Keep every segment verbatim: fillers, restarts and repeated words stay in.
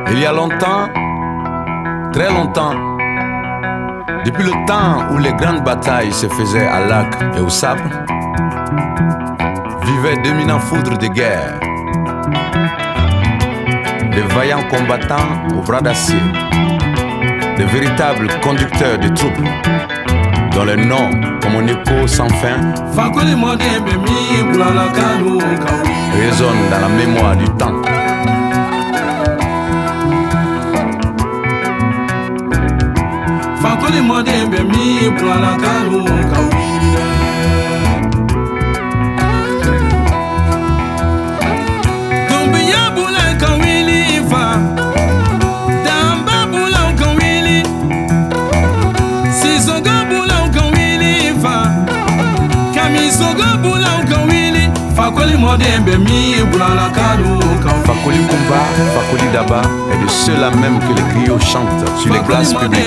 Il y a longtemps, très longtemps, depuis le temps où les grandes batailles se faisaient à l'arc et au sabre, vivaient d'éminents foudres de guerre, de vaillants combattants aux bras d'acier, de véritables conducteurs de troupes, dont les noms, comme un écho sans fin, résonnent dans la mémoire du temps. Fakoli modembe mi plana kanu kawiri Tumbi ya bula kawili fa Damba bula kawili Sisoga bula kawili fa Kami soga bula kawili Fakoli modembe mi plana kanu kawiri Fakoli Kumba, Fakoli Daba est de ceux-là même que les griots chantent sur les places publiques.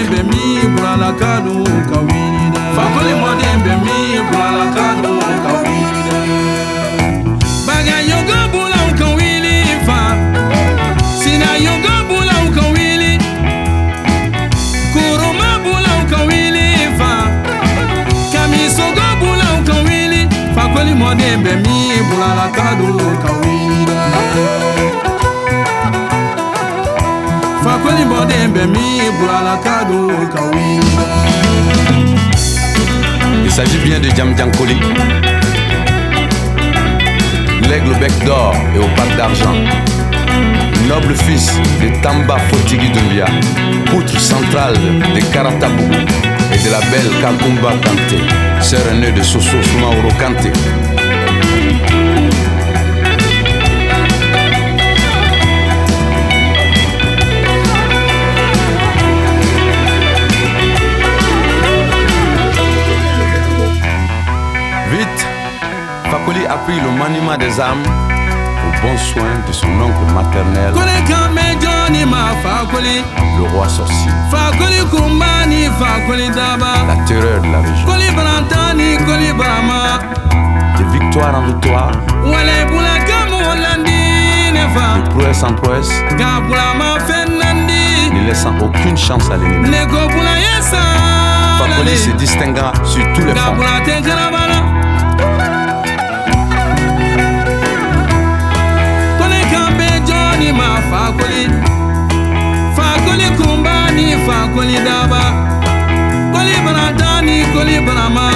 Fakoli modembe mi brala kanu kawiri Baga yoga bula kawili fa Sina yoga bula kawili Kuruma bula kawili fa Kami soga bula kawili Fakoli modembe mi brala kanu kawiri Fakoli modembe mi brala kanu kawiri. Il s'agit bien de Djam Djankoli, l'aigle au bec d'or et au pape d'argent, noble fils de Tamba Fotigui Doumbia, poutre centrale de Karatabougou et de la belle Kakumba Kanté, sœur aînée de Soso Soumaoro Kanté. Fakoli a pris le maniement des armes au bon soin de son oncle maternel, le roi sorcier, la terreur de la région. De victoire en victoire, de prouesse en prouesse, ne laissant aucune chance à l'ennemi. Fakoli se distingua sur tous les fronts. Fakoli, Fakoli kumbani, Fakoli daba, Koli banatani, Koli banama,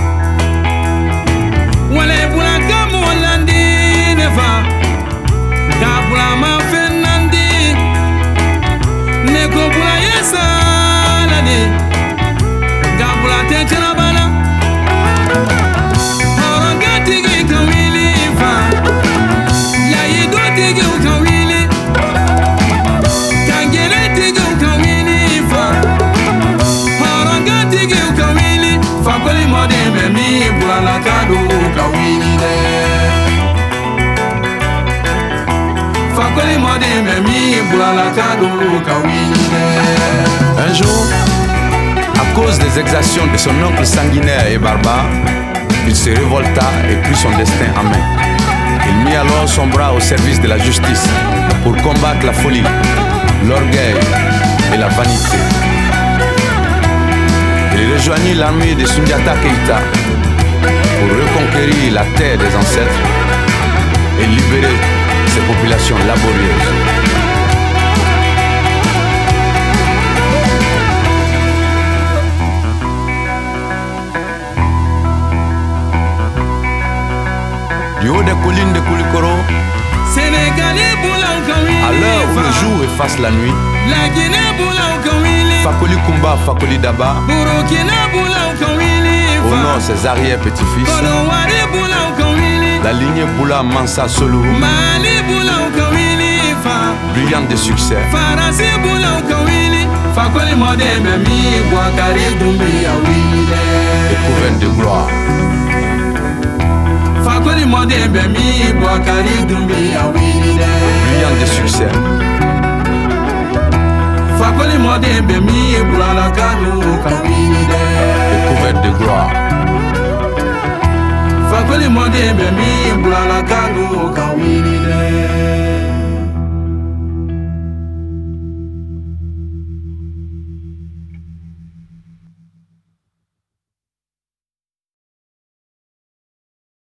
wale bulaka mwalandi nefa, kabulama fenandi, neko bula yesa lani, kabula tekana bana, orangati ki kawili fa, yayi do tigi kawili. Fakoli modembe mi brala kanu kawiri de Fakoli modembe mi brala kanu kawiri de. Un jour, à cause des exactions de son oncle sanguinaire et barbare, il se révolta et prit son destin en main. Il mit alors son bras au service de la justice pour combattre la folie, l'orgueil et la vanité. Il rejoignit l'armée de Sundiata Keita pour reconquérir la terre des ancêtres et libérer ses populations laborieuses. Du haut des collines de Koulikoro, à l'heure où le jour efface la nuit, Fakoli Kumba, Fakoli Daba, au nord ses arrière-petits-fils, la lignée Boula Mansa Solou, brillante de succès, éprouvante de gloire. Fakoli modembe mi Bouakari Doumbia wili brillant de succès. Fakoli modembe mi Boulala Kanu kawili découverte de gloire. Fakoli modembe mi Boulala Kanu